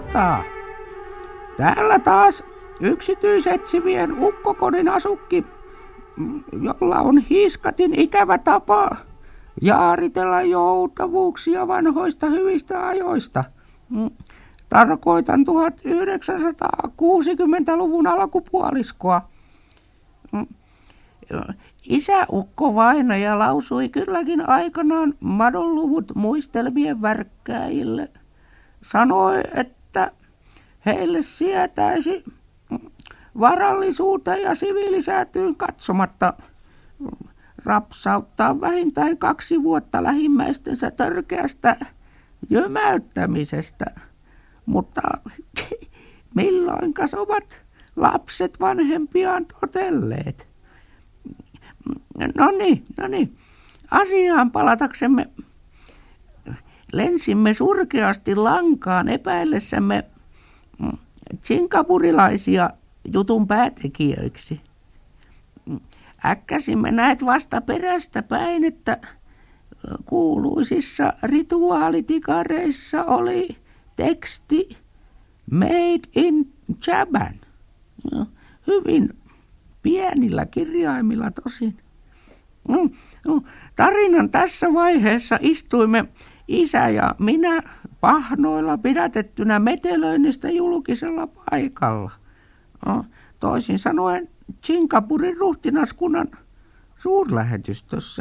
iltaa. Täällä taas yksityisetsivien ukkokodin asukki, jolla on hiiskatin ikävä tapa jaaritella joutavuuksia vanhoista hyvistä ajoista. Tarkoitan 1960-luvun alkupuoliskoa. Isäukko vainaja lausui kylläkin aikanaan madonluvut muistelmien värkkäille. Sanoi, että heille sietäisi varallisuuteen ja siviilisäätyyn katsomatta rapsauttaa vähintään 2 vuotta lähimmäistensä törkeästä jömäyttämisestä. Mutta milloinkas ovat lapset vanhempiaan totelleet? No niin. Asiaan palataksemme. Lensimme surkeasti lankaan epäillessämme sinkapurilaisia jutun päätekijöiksi. Äkkäsimme näet vasta perästä päin, että kuuluisissa rituaalitikareissa oli teksti Made in Japan. Hyvin pienillä kirjaimilla tosin. Tarinan tässä vaiheessa istuimme isä ja minä pahnoilla pidätettynä metelöinnistä julkisella paikalla. Toisin sanoen Singaporen ruhtinaskunnan suurlähetystössä.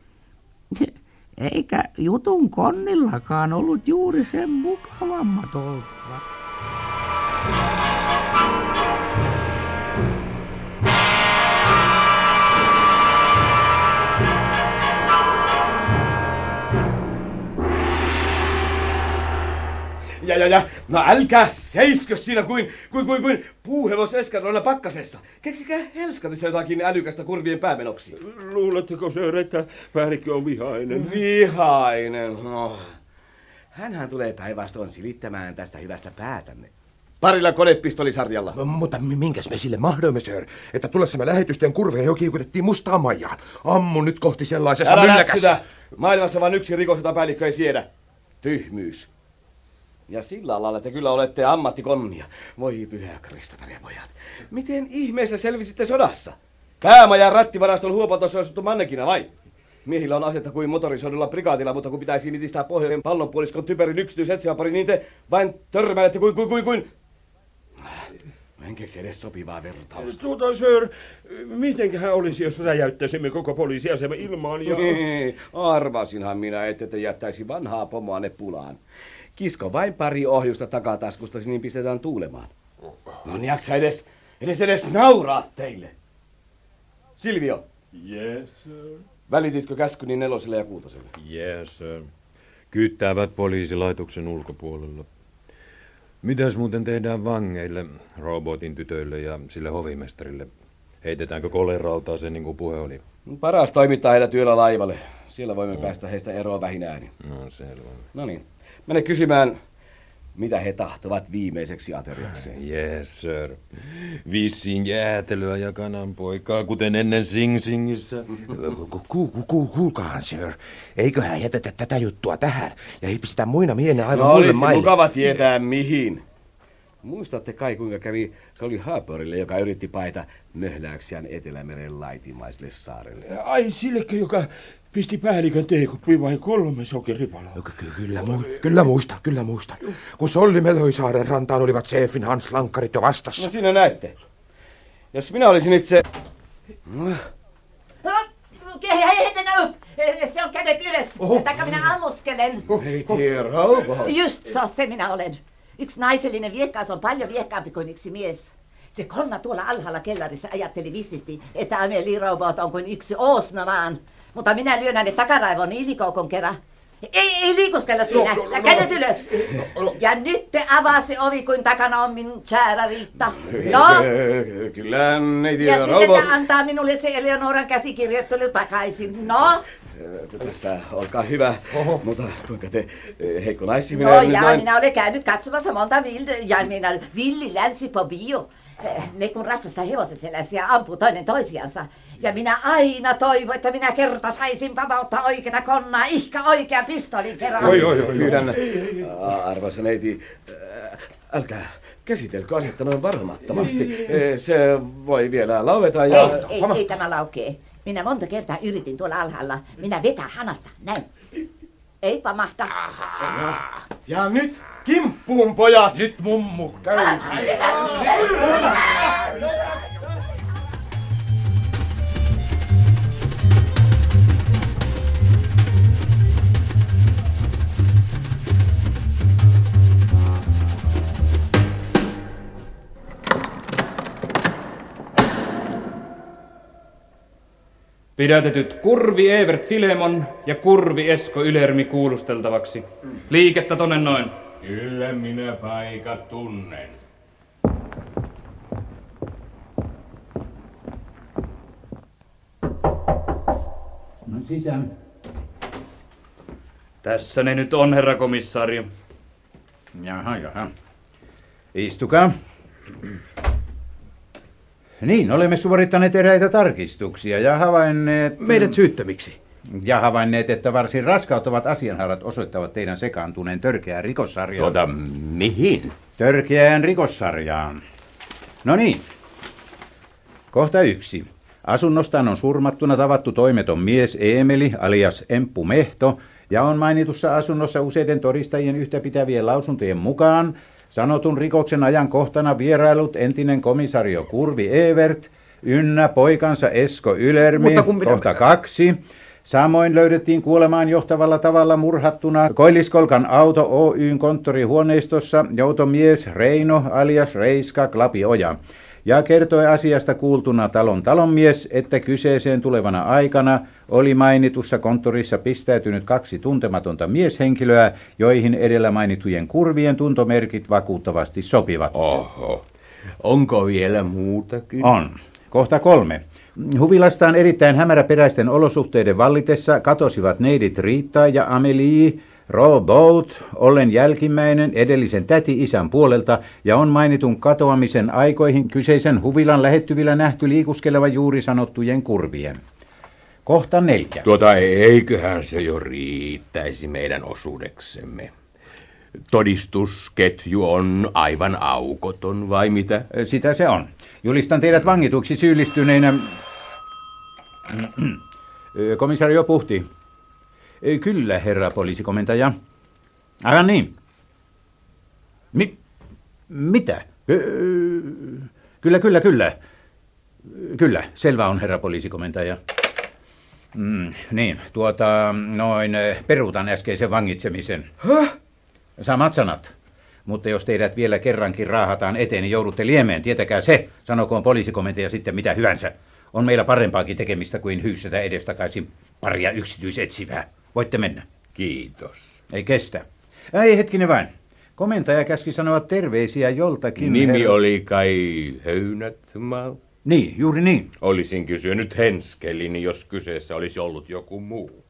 Eikä jutun konnillakaan ollut juuri sen mukavammat oltavat. Ja, no älkää seiskö siinä kuin puuhevos eskadrona pakkasessa. Keksikää helskatissa jotakin älykästä kurvien päämenoksi. Luuletteko, sir, että päällikkö on vihainen? Vihainen? No. Hänhän tulee päinvastoin silittämään tästä hyvästä päätämme. Parilla konepistolisarjalla. Mutta minkäs me sille mahdoimme, sir, että tullessamme lähetysten kurveja jo kiikutettiin mustaan majaan. Ammu nyt kohti sellaisessa mylläkässä. Maailmassa vain yksi rikos, jota päällikkö ei siedä. Tyhmyys. Ja sillä alalla te kyllä olette ammattikonnia. Voi pyhä Kristoferi, pojat. Miten ihmeessä selvisitte sodassa? Päämajan rattivaraston huopatossa on osuttu mannekina vai? Miehillä on asetta kuin motorisoidulla prikaatilla, mutta kun pitäisi nitistää pohjoinen pallonpuoliskon typerin yksityisetsivapari, niin te vain törmäilette kuin... En keksi edes sopivaa vertausta. Sir, mitenköhän olisi, jos räjäyttäisimme koko poliisiasema ilmaan ja... Arvasinhan minä, että te jättäisi vanhaa pomoanne pulaan. Kisko vain pari ohjusta takataskusta, niin pistetään tuulemaan. No niin, jaksa edes nauraa teille. Silvio. Yes, sir. Välititkö käskyni 4 ja 6? Yes, sir. Kyttäävät poliisilaitoksen ulkopuolella. Mitäs muuten tehdään vangeille, robotin tytöille ja sille hovimestarille? Heitetäänkö koleraltaaseen niin kuin puhe oli? Paras toimittaa heidät yöllä laivalle. Siellä voimme päästä heistä eroon vähin äänin. No selvä. No niin. Mene kysymään, mitä he tahtovat viimeiseksi ateriakseen. Yes, sir. Vissiin jäätelyä ja kananpoikaa, kuten ennen Sing Singissä. Kuulkaahan, sir. Eiköhän jätetä tätä juttua tähän ja ei pistä muina mielen aivan no, muille maille. Mukava tietää mihin. Muistatte kai kuinka kävi Solly Harperille, joka yritti paeta möhläyksiään Etelämeren laitimaiselle saarelle. Ai sillekö, joka pisti päällikön teekuppiin vain 3 sokeripaloa. Kyllä muista. Kun Solli meloi saaren rantaan, olivat Seefin Hans lankkarit jo vastassa. No siinä näette. Jos minä olisin itse... Se on kädet ylös. Taikka minä ammuskelen. Hei, robot. Just se minä olen. Yksi naisellinen viekkaus on paljon viekkaampi kuin yksi mies. Se konna tuolla alhaalla kellarissa ajatteli vissisti, että Amelie Robot on kuin yksi oosna vaan. Mutta minä lyön hänet takaraivoon niin likoukon kerran. Ei liikuskella siinä. Kädet ylös. Ja nyt te avaa se ovi, kuin takana on minun käärä Riitta. No? Kyllä, neiti ja Robot. sitten te antaa minulle se Eleonoran käsikirjoittelu takaisin. No? Tässä, olkaa hyvä. Mutta kuinka te heikko naissi minä olen käynyt katsomassa monta villi länsi på bio. Ne kun ratsastaa hevosen selässä ja ampuu toinen toisiansa. Ja minä aina toivon, että minä kerta saisin vapauttaa oikeata konnaa, ihka oikea pistolin kerran. Pyydän, arvoisa neiti, Älkää käsitelkö asetta noin varomattomasti. Se voi vielä laueta ja... Ei tämä laukee. Minä monta kertaa yritin tuolla alhaalla. Minä vetää hanasta, näin. Ei pamahta. Ja nyt kimppuun, pojat! Nyt mummu täysin. Pidätetyt Kurvi Evert Filemon ja Kurvi Esko Ylermi kuulusteltavaksi. Liikettä tonne noin. Kyllä minä paikat tunnen. No sisään. Tässä ne nyt on, herra komissaario. Jaha. Istukaa. Niin, olemme suorittaneet eräitä tarkistuksia ja havainneet... Meidät syyttömiksi. Ja havainneet, että varsin raskauttavat asianhaarat osoittavat teidän sekaantuneen törkeään rikossarjaan. Mihin? Törkeään rikossarjaan. No niin. Kohta 1. Asunnostaan on surmattuna tavattu toimeton mies Eemeli alias Emppu Mehto ja on mainitussa asunnossa useiden todistajien yhtäpitävien lausuntojen mukaan sanotun rikoksen ajankohtana vierailut entinen komisario Kurvi Evert ynnä poikansa Esko Ylermi. Kohta 2. Samoin löydettiin kuolemaan johtavalla tavalla murhattuna Koilliskolkan auto Oyn konttorihuoneistossa joutomies Reino alias Reiska Klapioja. Ja kertoi asiasta kuultuna talonmies, että kyseeseen tulevana aikana oli mainitussa konttorissa pistäytynyt 2 tuntematonta mieshenkilöä, joihin edellä mainitujen kurvien tuntomerkit vakuuttavasti sopivat. Oho. Onko vielä muutakin? On. Kohta 3. Huvilastaan erittäin hämäräperäisten olosuhteiden vallitessa katosivat neidit Riitta ja Amelie Robot, ollen jälkimmäinen edellisen täti-isän puolelta, ja on mainitun katoamisen aikoihin kyseisen huvilan lähettyvillä nähty liikuskeleva juuri sanottujen kurvien. Kohta 4. Eiköhän se jo riittäisi meidän osuudeksemme. Todistusketju on aivan aukoton, vai mitä? Sitä se on. Julistan teidät vangituksi syyllistyneinä... Komisario Puhti. Kyllä, herra poliisikomentaja. Aivan niin. Mitä? Kyllä. Kyllä, selvä on, herra poliisikomentaja. Peruutan äskeisen vangitsemisen. Samat sanat. Mutta jos teidät vielä kerrankin raahataan eteen, niin joudutte liemeen. Tietäkää se, sanokoon poliisikomentaja sitten mitä hyvänsä. On meillä parempaakin tekemistä kuin hyyssätä edestakaisin paria yksityisetsivää. Voitte mennä. Kiitos. Ei kestä. Ei, hetkinen vain. Komentaja käski sanoa terveisiä joltakin... Nimi oli kai Höynätmaa? Niin, juuri niin. Olisin kysynyt Henskelin, jos kyseessä olisi ollut joku muu.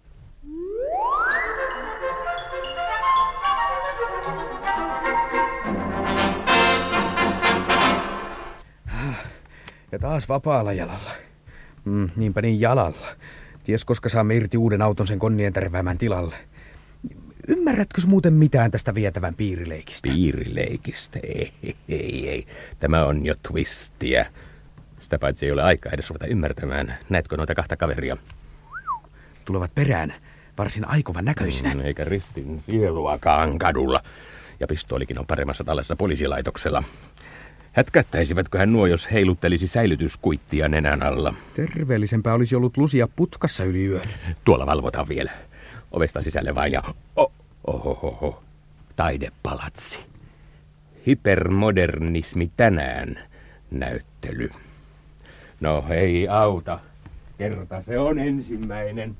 Ja taas vapaalla jalalla. Niinpä niin jalalla. Ties koska saamme irti uuden auton sen konnien tärväämään tilalle. Ymmärrätkö muuten mitään tästä vietävän piirileikistä? Piirileikistä? Ei. Tämä on jo twistiä. Sitä paitsi ei ole aikaa edes ruveta ymmärtämään. Näetkö noita 2 kaveria? Tulevat perään, varsin aikovan näköisinä. Eikä ristin sieluakaan kadulla. Ja pistoolikin on paremmassa tallessa poliisilaitoksella. Hätkättäisivätköhän nuo, jos heiluttelisi säilytyskuittia nenän alla? Terveellisempää olisi ollut lusia putkassa yli yön. Tuolla valvotaan vielä. Ovesta sisälle vain ja... Ohohoho. Taidepalatsi. Hypermodernismi tänään. Näyttely. No ei auta. Kerta se on ensimmäinen.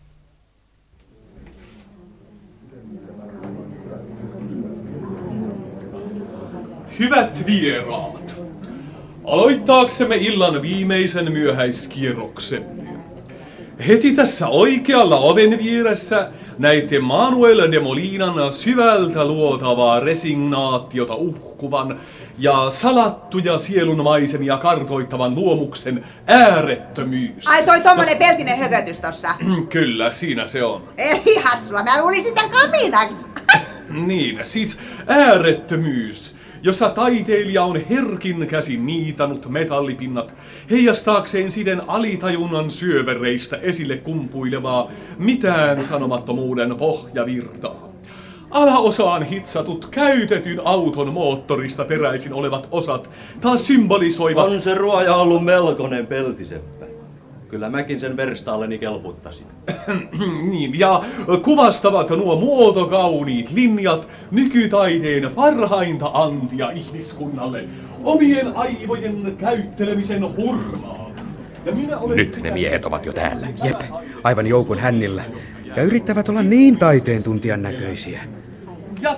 Hyvät vieraat, aloittaaksemme illan viimeisen myöhäiskierroksemme. Heti tässä oikealla oven vieressä näitte Manuel de Molinan syvältä luotavaa resignaatiota uhkuvan ja salattuja sielunmaisemia kartoittavan luomuksen äärettömyys. Ai toi tommonen peltinen hökötys tossa. Kyllä, siinä se on. Ei hassua, mä luulin sitä kaminaksi. Niin, siis äärettömyys, jossa taiteilija on herkin käsin niitanut metallipinnat heijastaakseen siten alitajunnan syövereistä esille kumpuilevaa mitään sanomattomuuden pohjavirtaa. Alaosaan hitsatut käytetyn auton moottorista peräisin olevat osat taas symbolisoivat... On se ruoja ollut melkoinen peltiseppä. Kyllä mäkin sen verstaalleni kelputtasin. Niin, ja kuvastavat nuo muotokauniit linjat nykytaiteen parhainta antia ihmiskunnalle, omien aivojen käyttelemisen hurmaa. Nyt ne miehet ovat jo täällä. Jep, aivan joukon hännillä. Ja yrittävät olla niin taiteen tuntijan näköisiä. Ja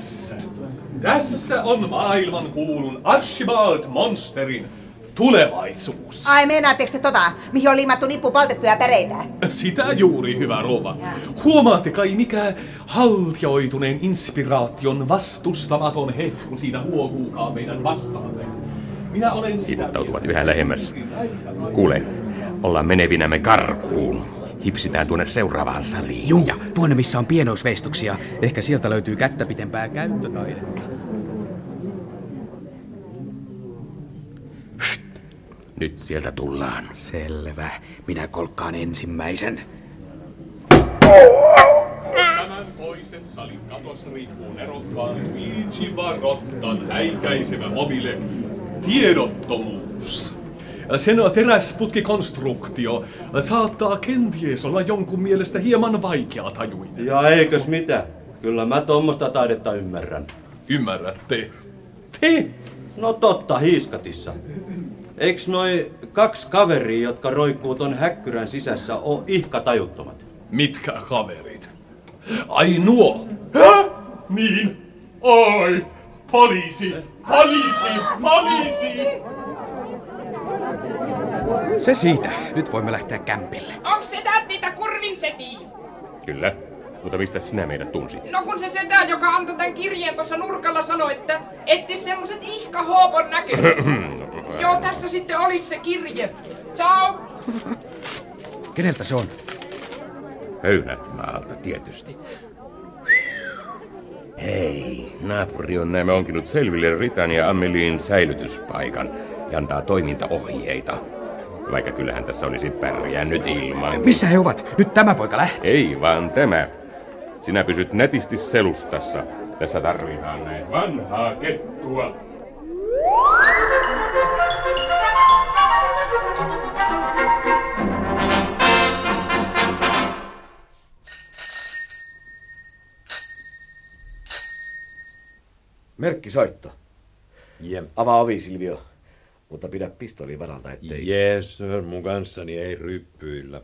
tässä on maailman kuulun Archibald Monsterin tulevaisuus. Ai meinaatteko se mihin on liimattu nippu poltettuja päreitä? Sitä juuri, hyvä rouva. Huomaatte kai mikä haltioituneen inspiraation vastustamaton hetku siitä huokuukaan meidän vastaamme. Minä olen sitä... Hivuttautuvat yhä lähemmäs. Kuule, ollaan menevinämme karkuun. Hipsitään tuonne seuraavaan saliin. Juu, tuonne missä on pienoisveistuksia. Ehkä sieltä löytyy kättä pitempää käyttötaidetta. Nyt sieltä tullaan. Selvä. Minä kolkkaan ensimmäisen. Tämän toisen salin katossa riippuu nerokkaan Luigi Varottan häikäisevä omille tiedottomuus. Sen teräsputkikonstruktio saattaa kenties olla jonkun mielestä hieman vaikeatajuinen. Ja eikös mitä? Kyllä mä tommoista taidetta ymmärrän. Ymmärrätte? Te? No totta, Hiiskatissa. Eiks noi 2 kaveria, jotka roikkuu ton häkkyrän sisässä, oo ihka tajuttomat? Mitkä kaverit? Ai nuo! Hä? Niin! Oi! Poliisi! Poliisi! Poliisi! Se siitä. Nyt voimme lähteä kämpille. Onks sedät niitä kurvin setiä? Kyllä. Mutta mistä sinä meidät tunsit? No kun se setä, joka antoi tän kirjeen tuossa nurkalla, sanoi, että ettis semmoset ihka hoopon näköiset. Joo, tässä sitten olisi se kirje. Ciao! Keneltä se on? Höynätmaalta tietysti. Hei, naapuri on näemme onkinut selville Ritan ja Amelien säilytyspaikan ja antaa toimintaohjeita. Vaikka kyllähän tässä olisi pärjännyt ilman. Missä he ovat? Nyt tämä poika lähtee. Ei vaan tämä. Sinä pysyt nätisti selustassa. Tässä tarvitaan näin vanhaa kettua. Merkkisoitto. Jep. Avaa ovi, Silvio. Mutta pidä pistoolin varalta, ettei... Jees, sir, mun kanssani ei ryppyillä.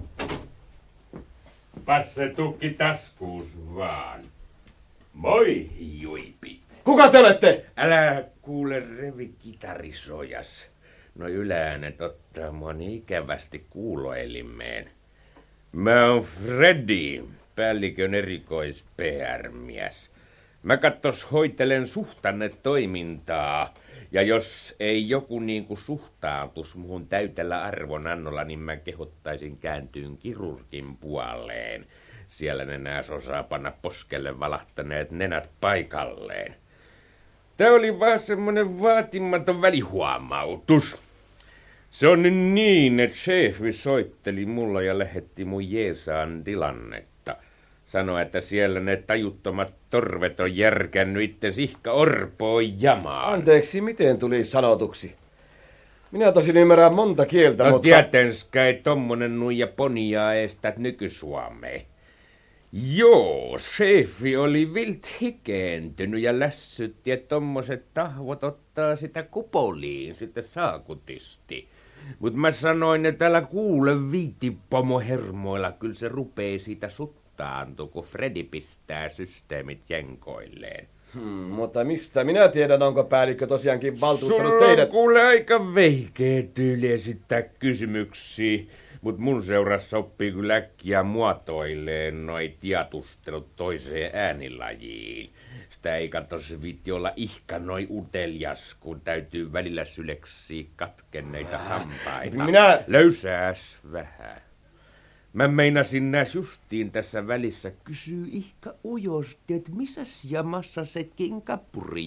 Passe tukki taskuus vaan. Moi, juipit. Kuka te olette? Älä kuule revi kitarisojas. No ylääänet ottaa mua niin ikävästi kuuloelimeen. Mä oon Freddy, päällikön erikois-PR-mies. Mä kattos hoitelen suhtannetoimintaa. Ja jos ei joku niinku suhtautus muhun täytellä arvonannolla, niin mä kehottaisin kääntyyn kirurgin puoleen. Siellä ne nääs osaa panna poskelle valahtaneet nenät paikalleen. Tää oli vaan semmonen vaatimaton välihuomautus. Se on nyt niin, että chefi soitteli mulla ja lähetti mun jeesaan tilannetta. Sanoi, että siellä ne tajuttomat torvet on järkännyt itse ihka orpoon jamaan. Anteeksi, miten tuli sanotuksi? Minä tosin ymmärrän monta kieltä, no, mutta... tietenskä ei tommonen nuija poniaa estät nykysuomeen. Joo, chefi oli vilt hikeentynyt ja lässytti, että tommoset tahvot ottaa sitä kupoliin sitten saakutisti. Mut mä sanoin, että älä kuule viitipomo hermoilla, kyllä se rupee siitä suttaantua, kun Freddy pistää systeemit jenkoilleen. Mutta mistä minä tiedän, onko päällikkö tosiaankin valtuuttanut Sulla teidät? on kuule aika veikeä tyyli esittää kysymyksiä, mut mun seurassa oppii kyllä äkkiä muotoileen noi tiatustelut toiseen äänilajiin. Sitä ei katsos viitti olla ihka noi utelias, kun täytyy välillä syleksiä katkenneita hampaita. Minä... Löysääs vähän. Mä meinasin näs justiin tässä välissä kysyy ihka ujosti, että missäs jamassa se kenkäpurijuttu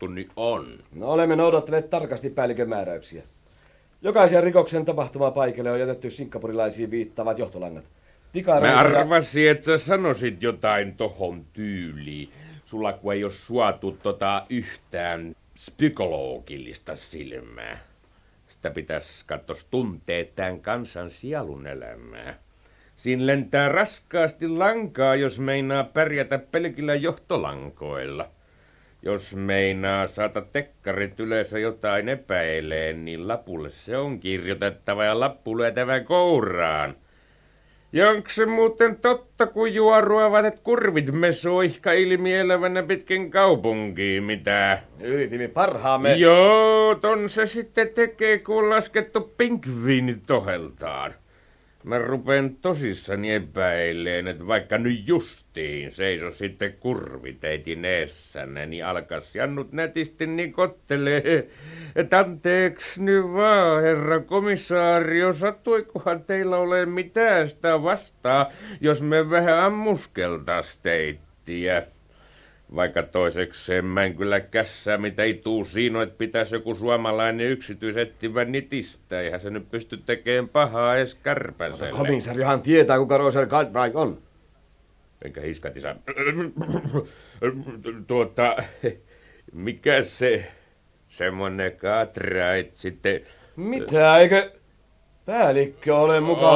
juttuni on. No olemme noudattaneet tarkasti päällikön määräyksiä. Jokaisen rikoksen tapahtumapaikalle on jätetty sinkkapurilaisiin viittaavat johtolangat. Mä arvasin, että sä sanoisit jotain tohon tyyliin. Sulla kun ei oo suotu yhtään psykologillista silmää. Sitä pitäis kattos tuntee tämän kansan sielun elämää. Siinä lentää raskaasti lankaa, jos meinaa pärjätä pelkillä johtolankoilla. Jos meinaa saada tekkarit yleensä jotain epäileen, niin lapulle se on kirjoitettava ja lappu lyötävä kouraan. Ja onks se muuten totta, kun juoruavat, et kurvit mesoihka ilmielävänä pitkin kaupunkiin, mitä? Yritimme parhaamme. Joo, ton se sitten tekee, kun on laskettu pingviinit toheltaan. Mä rupeen tosissani epäileen, että vaikka nyt justiin seiso sitten kurviteitin eessänne, niin alkas jannut nätisti niin kottelee, että anteeks nyt vaan, herra komissaario, sattuikohan teillä ole mitään sitä vastaa, jos me vähän ammuskeltais teittiä. Vaikka toisekseen mä en kyllä kässää, mitä ei tuu siinä, että pitäisi joku suomalainen yksityisettivä nitistä. Eihän se nyt pysty tekemään pahaa edes kärpäselle. Komissariohan tietää, kuka Roger Galbraith on. Enkä hiskatisa. Mikä se semmonen Cartwright sitten... Mitä, eikö päällikkö ole mukaan?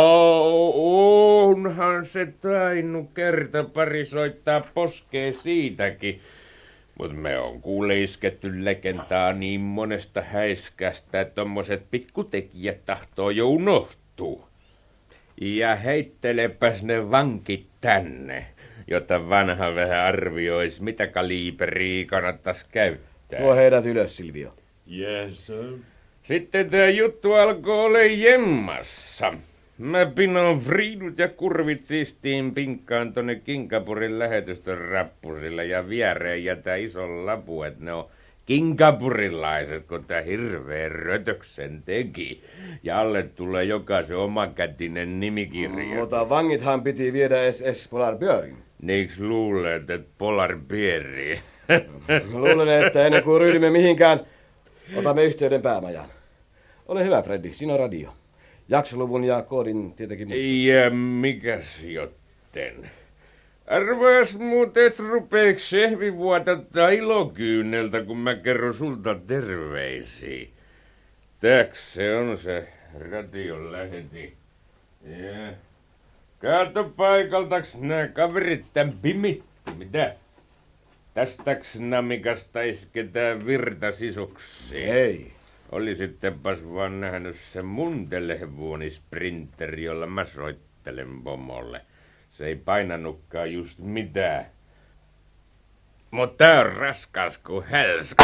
Onhan se tainnut kerta pari soittaa poskee siitäkin. Mut me on kuule isketty legendaa niin monesta häiskästä, että tommoset pikkutekijät tahtoo jo unohtuu. Ja heittelepäs ne vankit tänne, jotta vanha vähän arviois, mitä kaliberia kannattais käyttää. Tuo heidät ylös, Silvio. Yes, sir. Sitten tää juttu alkoi ole jemmassa. Mä pinon friidut ja kurvit siistiin pinkkaan tonne Kinkapurin lähetystön rappusille ja viereen jätä ison lapu, että ne on kinkapurilaiset, kun tää hirveen rötöksen teki. Ja alle tulee jokaisen omakätinen nimikirja. Mutta vangithan piti viedä SS Polar Bearin. Niiks luulet, että Polar Beari? Luulen, että ennen kuin ryhdymme mihinkään, otamme yhteyden päämajaan. Ole hyvä, Freddy, siinä on radio. Jaksoluvun ja koodin tietenkin muista. Ja mikäs jotten? Arvaas muuten, et rupeeks Sehvi vuotattaa ilokyyneltä, kun mä kerron sulta terveisiä. Täks se on se radion läheti. Ja. Kaato paikaltaks nää kaverit tän pimitti, mitä? Tästäks namikasta isketään virta sisuksi? Ei. Olisittepas vaan nähnyt se mun telefonisprinteri, jolla mä soittelen pomolle. Se ei painanutkaan just mitään. Mut tää on raskas ku hälskä.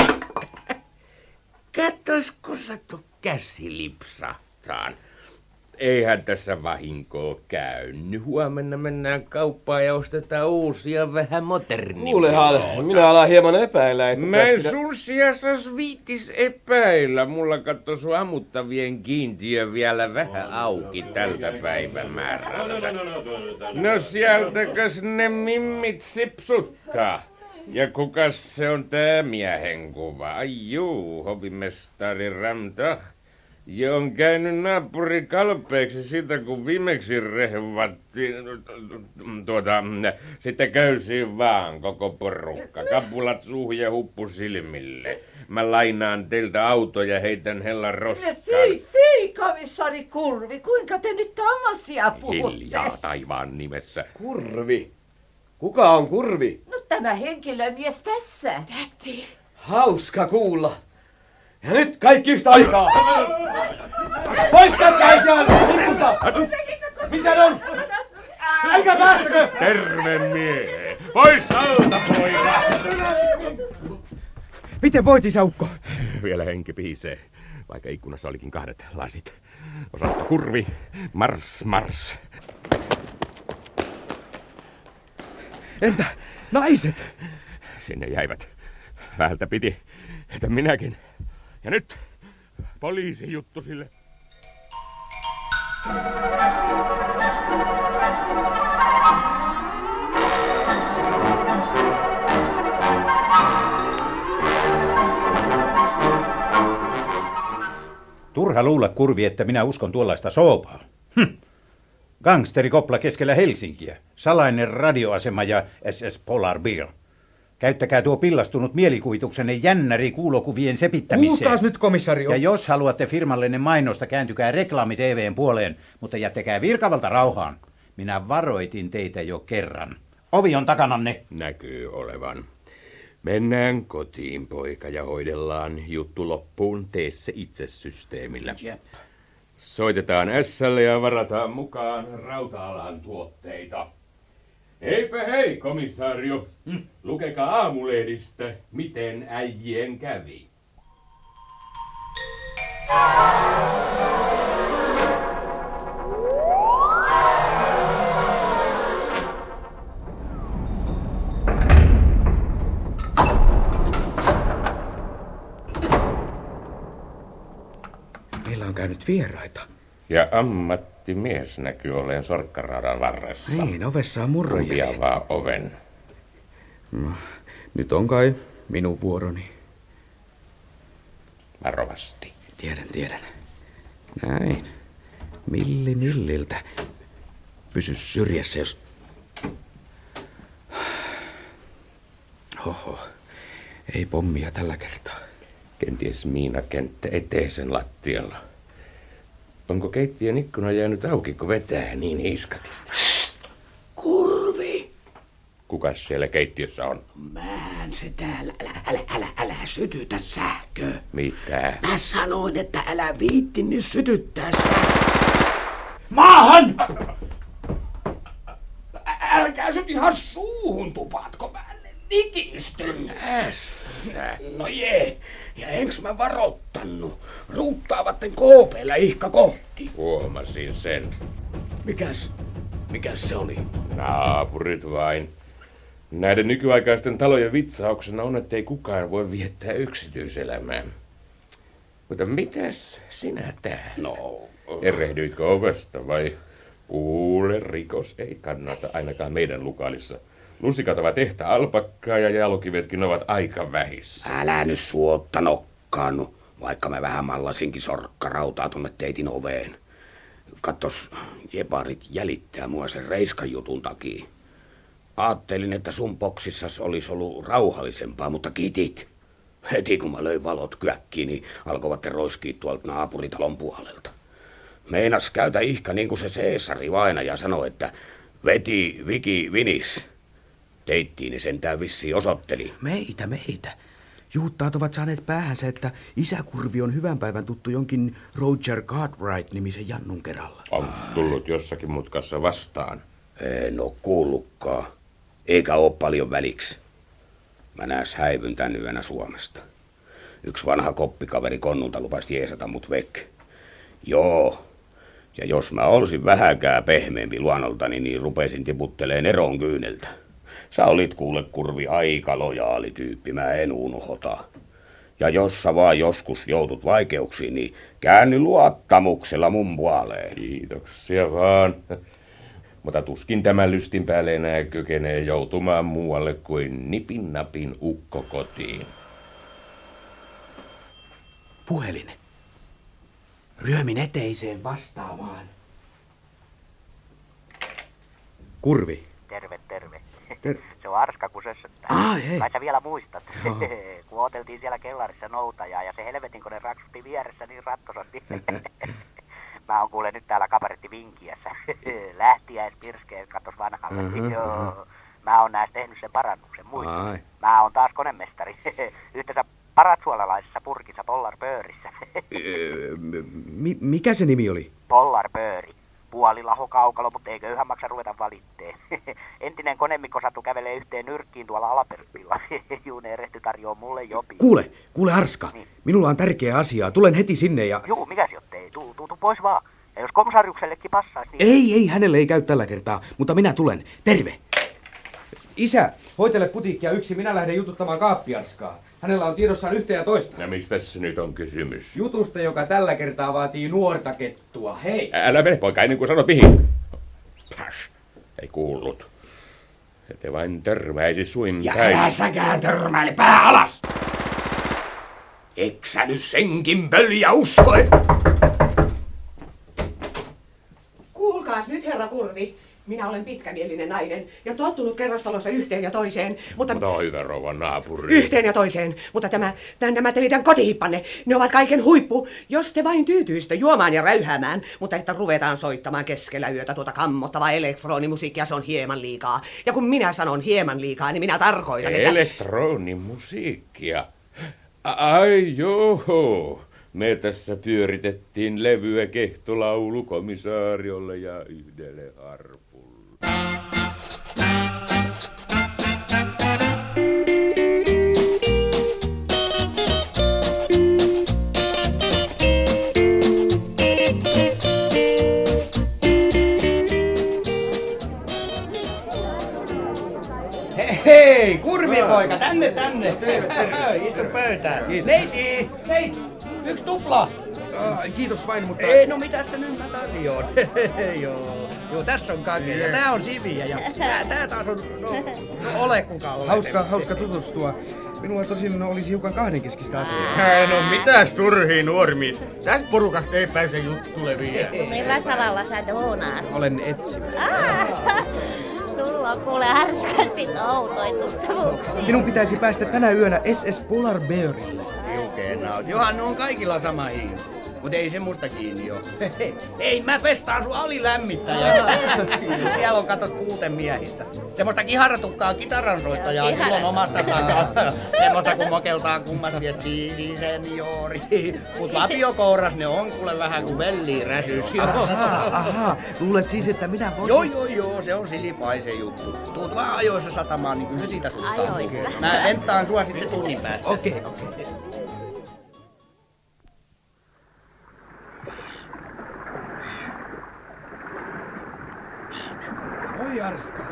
Katsos, kun sattu käsi lipsahtaan. Eihän tässä vahinkoa käynyt. Huomenna mennään kauppaan ja ostetaan uusia vähän modernia. Kuulehan, minä alan hieman epäillä, että... Mä en sun sijassa viitis epäillä. Mulla katso sun ammuttavien kiintiö vielä vähän auki tältä päivämäärältä. No sieltäkös ne mimmit sipsuttaa. Ja kukas se on tää miehen kuva? Ai juu, hovimestari Ramtah. Ja on käynyt naapuri kalpeeksi sitä, kun viimeksi rehvattiin. Sitten köysiin vaan koko porukka. Kapulat suuhun ja huppu silmille. Mä lainaan teiltä autoja ja heitän hellan roskaan. Fy, komissari Kurvi, kuinka te nyt tommosia puhutte? Hiljaa taivaan nimessä. Kurvi? Kuka on Kurvi? No tämä henkilömies tässä. Täti. Hauska kuulla. Ja nyt kaikki yhtä aikaa! Pois kätkäisiä! Minusta! Missä on? Älkää päästäkö! Terve miehe! Pois alta, poika! Miten voit, isäukko? Vielä henki pihisee, vaikka ikkunassa olikin 2 lasit. Osasto Kurvi, mars! Entä naiset? Sinne jäivät. Väältä piti, että minäkin. Ja nyt poliisijuttu sille. Turha luulla, Kurvi, että minä uskon tuollaista soopaa. Gangsterikopla keskellä Helsinkiä, salainen radioasema ja SS Polar Bear. Käyttäkää tuo pillastunut mielikuvituksenne jännäri kuulokuvien sepittämiseen. Kuultaas nyt, komisario. Ja jos haluatte firmallenne mainosta, kääntykää reklaami TV:n puoleen, mutta jättäkää virkavalta rauhaan. Minä varoitin teitä jo kerran. Ovi on takananne. Näkyy olevan. Mennään kotiin, poika, ja hoidellaan juttu loppuun. Tee se itse systeemillä. Jep. Soitetaan S:lle ja varataan mukaan rauta-alan tuotteita. Heipä hei, komissaario. Lukekaa aamulehdistä, miten äijien kävi. Meillä on käynyt vieraita. Ja ammattimies näkyy olleen sorkkaradan varressa. Niin, ovessa on murrojäljet. Avaa oven. No, nyt on kai minun vuoroni. Varovasti. Tiedän. Näin. Milli milliltä. Pysy syrjässä, jos... Oho. Ei pommia tällä kertaa. Kenties miinakenttä eteisen lattialla. Onko keittiön ikkuna jäänyt auki, kun vetää niin iskatisti? Kurvi! Kukas siellä keittiössä on? Mähän se täällä. Älä sytytä sähköä. Mitä? Mä sanoin, että älä viitti nyt sytyttää sähköä. Maahan! Älkää nyt ihan suuhun tupatko, mä nikistyn. Ässä. No jee, ja enks mä varottanut? Ruuttaavatten koopeilla ihka kohti. Huomasin sen. Mikäs se oli? Naapurit vain. Näiden nykyaikaisten talojen vitsauksena on, ettei kukaan voi viettää yksityiselämää. Mutta mitäs sinä täällä? No... Erehdyitkö ovesta vai? Kuule, rikos ei kannata ainakaan meidän lukaalissa. Lusikat ovat ehtä alpakkaa ja jalokivetkin ovat aika vähissä. Älä nyt suotta nokkaannu, vaikka mä vähän mallasinkin sorkkarautaa tonne teitin oveen. Kattos, jeparit jäljittää mua sen reiskan jutun takia. Aattelin, että sun boksissas olisi ollut rauhallisempaa, mutta kitit. Heti kun mä löin valot kyäkkiin, niin alkoivat roiskii tuolta naapuritalon puolelta. Meinas käytä ihka niin kuin se Caesari vainaja sanoi, että veti viki vinis. Teittiin sentään vissiin osoitteli. Meitä. Juuttaat ovat saaneet päähänsä, että isäkurvi on hyvän päivän tuttu jonkin Roger Cartwright-nimisen Jannun kerralla. Onko tullut jossakin mutkassa vastaan? En oo kuullutkaan. Eikä oo paljon väliksi. Mä nääs häivyn tän yönä Suomesta. Yksi vanha koppikaveri Konnulta lupasi jeesata mut vek. Joo. Ja jos mä olisin vähäkään pehmeämpi luonnoltani, niin rupesin tiputteleen eron kyyneltä. Sä olit kuule, Kurvi, aika lojaali tyyppi, mä en unohota. Ja jos sä vaan joskus joutut vaikeuksiin, niin käänny luottamuksella mun puoleen. Kiitoksia vaan. Mutta tuskin tämän lystin päälle enää kykenee joutumaan muualle kuin nipin napin ukko kotiin. Puhelin. Ryömin eteiseen vastaamaan. Kurvi. Terve. Se on Arska, kun sössöttää. Kai sä vielä muistat, kun oteltiin siellä kellarissa noutajaa ja se helvetin kone raksutti vieressä niin rattosasti. Mä oon kuule nyt täällä kabaretti Vinkiässä. Lähtiäis pirskeet kattos vanhalle. Joo. Mä oon näistä tehnyt sen parannuksen, muistat. Mä oon taas konemestari. Yhteensä paratsuolalaisessa purkissa Polar Bearissä. Mikä se nimi oli? Polar Bear. Puolilaho kaukalo, mutta eikö yhä maksa ruveta valitteen. Entinen konemikosatu kävelee yhteen nyrkkiin tuolla Alaperppilla. Juune erehty tarjoaa mulle jopi. Kuule Arska, niin. Minulla on tärkeä asia. Tulen heti sinne ja... Juu, mikäs jottei? Tuu pois vaan. Ja jos komisariuksellekin passaisi, niin... Ei, hänelle ei käy tällä kertaa, mutta minä tulen. Terve. Isä, hoitele putiikkia yksin, minä lähden jututtamaan kaappiarskaa. Hänellä on tiedossaan yhtä ja toista. Ja mistä se nyt on kysymys? Jutusta, joka tällä kertaa vaatii nuorta kettua. Hei! Älä mene, poika, ennen kuin sanot mihin. Pash, ei kuullut. Ette vain törmäisi suin ja päin. Ja älä säkään törmäile, pää alas! Eikö sä nyt senkin pöljä usko, Kurvi. Minä olen pitkämielinen nainen ja tottunut kerrostalossa yhteen ja toiseen, mutta... No hyvä rouva naapuri. Yhteen ja toiseen, mutta nämä teidän kotihippanne, ne ovat kaiken huippu, jos te vain tyytyisitte juomaan ja räyhäämään, mutta että ruvetaan soittamaan keskellä yötä tuota kammottavaa elektronimusiikkia, se on hieman liikaa. Ja kun minä sanon hieman liikaa, niin minä tarkoitan, että... Elektronimusiikkia? Ai joo. Me tässä pyöritettiin levyä kehtolaulu komisaariolle ja yhdelle arpulle. Hei, Kurvipoika, tänne. Istu pöytään. Neiti, yksi tupla. Kiitos vain, mutta... Ei, no mitä se nyt mä tarjoan? Joo, tässä on kake ja tää on siviä ja tää taas on, ole kuka ole. Hauska tutustua. Minulla tosin olisi hiukan kahdenkeskistä asiaa. No mitäs turhii nuormis? Tästä porukasta ei pääse juttulle vielä. Millä salalla sä duunaat? Olen etsivä. Sulla on kuule härskasit outoja tuttavuuksia. Minun pitäisi päästä tänä yönä SS Polar Bearille. Tiukennaut. Johan on kaikilla sama hinta. Mut ei se musta kiinni oo. Ei, mä pestaan sun alilämmittäjäksi. Siellä on katos 6 miehistä. Semmoista kiharatukkaa kitaransoittajaa ilon omasta takaa. Semmoista kun mokeltaa kummasviet seniori. Mut lapiokouras ne on kuule vähän kuin velliin räsys. Ahaa, luulet siis, että minä voisin... Joo, se on silipaisen juttu. Tuut vaan ajoissa satamaan, niin kyllä se siitä suttaa. Ajoissa? Mä ventaan sua sitten tunnin päästä. Okei. Oi Arska.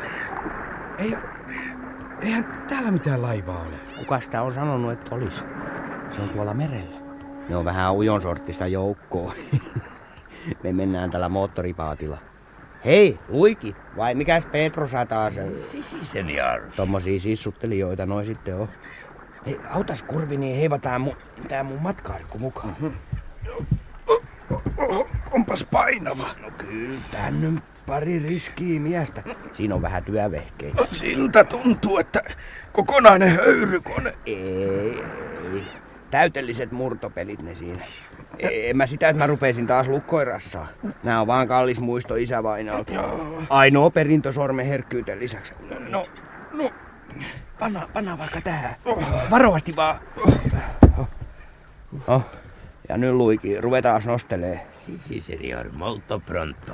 Eihän täällä mitään laivaa ole. Kuka sitä on sanonut, että olisi? Se on tuolla merellä. Ne on vähän ujon sorttista joukkoa. Me mennään tällä moottoripaatilla. Hei, Luiki, vai mikäs Petrosa taas? Senior. Tommosia sissuttelijoita noi sitten on. Hei, autas Kurvi, niin heivataan tää mun matkaarikku mukaan. Onpas painava. No kyllä, tän on pari riskiä miestä. Siinä on vähän työvehkeitä. Siltä tuntuu, että kokonainen höyrykone. Ei. Täytelliset murtopelit ne siinä. En mä sitä, että mä rupeisin taas lukkoirassaa. Nää on vaan kallis muisto isävainalta. Ainoa perintö sormen herkkyyten lisäksi. No, panna vaikka tähän. Varovasti vaan. Ja nyt Luiki, ruvetaan nostelee. Si, senior, molto pronto.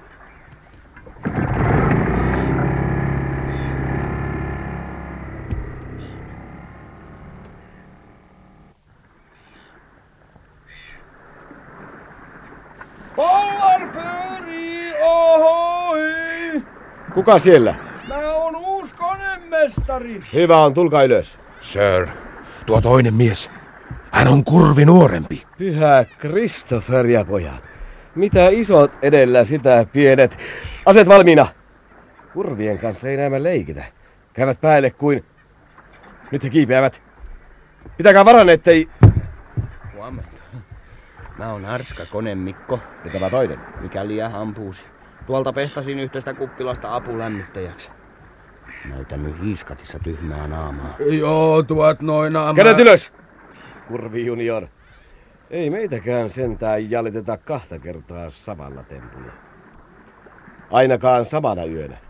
Polar pyörii, ohoi! Kuka siellä? Mä oon uusi konemestari. Hyvä on, tulkaa ylös. Sir, tuo toinen mies. Hän on Kurvi nuorempi. Pyhä Christopher ja pojat. Mitä isot edellä, sitä pienet. Aseet valmiina. Kurvien kanssa ei näemmä leikitä. Käyvät päälle kuin... Nyt he kiipeävät. Pitäkää varan, ettei... Huomenta. Mä oon Arska Konemikko. Ja tämä toinen? Mikäli jää ampuusi. Tuolta pestasin yhteistä kuppilasta apulämmittäjäksi. Näytän nyt hiiskatissa tyhmää naamaa. Joo, tuot noin naamaa. Kädet ylös! Kurvi junior. Ei meitäkään sentään jaliteta 2 kertaa samalla tempulla. Ainakaan samana yönä.